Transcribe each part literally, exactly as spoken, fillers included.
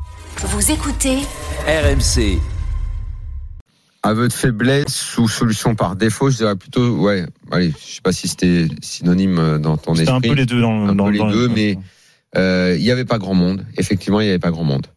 Vous écoutez R M C. Aveu de faiblesse ou solution par défaut, je dirais plutôt, ouais, allez, je sais pas si c'était synonyme dans ton c'était esprit. C'était un peu les deux dans, un dans, peu les dans deux, le... mais euh, il y avait pas grand monde. Effectivement, il y avait pas grand monde.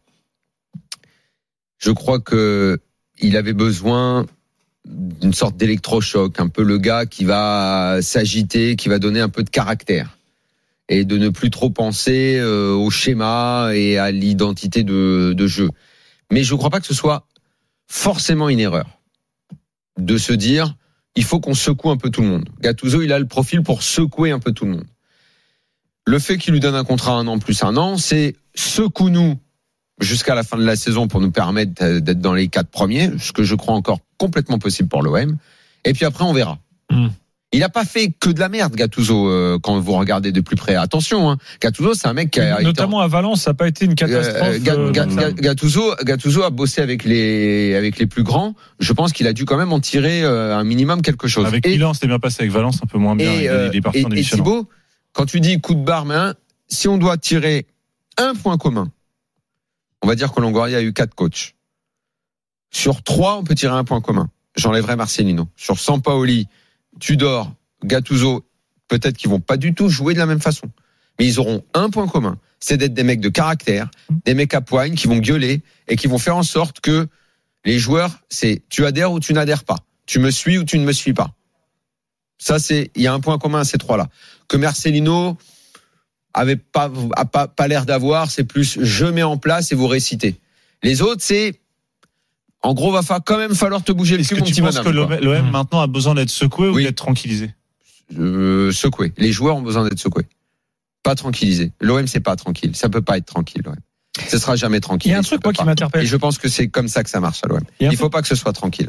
Je crois que il avait besoin d'une sorte d'électrochoc, un peu le gars qui va s'agiter, qui va donner un peu de caractère et de ne plus trop penser euh, au schéma et à l'identité de, de jeu. Mais je ne crois pas que ce soit forcément une erreur de se dire il faut qu'on secoue un peu tout le monde. Gattuso, il a le profil pour secouer un peu tout le monde. Le fait qu'il lui donne un contrat un an plus un an, c'est secoue-nous jusqu'à la fin de la saison pour nous permettre d'être dans les quatre premiers, ce que je crois encore complètement possible pour l'O M. Et puis après, on verra. Mmh. Il n'a pas fait que de la merde, Gattuso, euh, quand vous regardez de plus près. Attention, hein. Gattuso, c'est un mec qui a... Notamment à Valence, ça n'a pas été une catastrophe. Euh, Gat, Gat, Gattuso, Gattuso a bossé avec les, avec les plus grands. Je pense qu'il a dû quand même en tirer euh, un minimum quelque chose. Avec et, Milan, c'était bien passé. Avec Valence, un peu moins bien. Et, euh, et, et Thibaut, quand tu dis coup de barre, main, si on doit tirer un point commun, on va dire que Longoria a eu quatre coachs. Sur trois, on peut tirer un point commun. J'enlèverai Marcelino. Sur Sampaoli, Tudor, Gattuso, peut-être qu'ils vont pas du tout jouer de la même façon. Mais ils auront un point commun. C'est d'être des mecs de caractère, des mecs à poigne, qui vont gueuler et qui vont faire en sorte que les joueurs, c'est tu adhères ou tu n'adhères pas. Tu me suis ou tu ne me suis pas. Ça, c'est, il y a un point commun à ces trois-là. Que Marcelino avait pas, a pas, pas l'air d'avoir, c'est plus je mets en place et vous récitez. Les autres, c'est en gros, va fa- quand même falloir te bouger le cul, mon petit bonhomme. Est-ce que tu penses que l'O M maintenant a besoin d'être secoué oui. ou d'être tranquillisé? euh, Secoué. Les joueurs ont besoin d'être secoués. Pas tranquillisé. L'O M, c'est pas tranquille. Ça peut pas être tranquille, l'O M. Ce sera jamais tranquille. Il y a un truc, moi, qui m'interpelle. Et je pense que c'est comme ça que ça marche à l'O M. Il, Il faut pas que ce soit tranquille.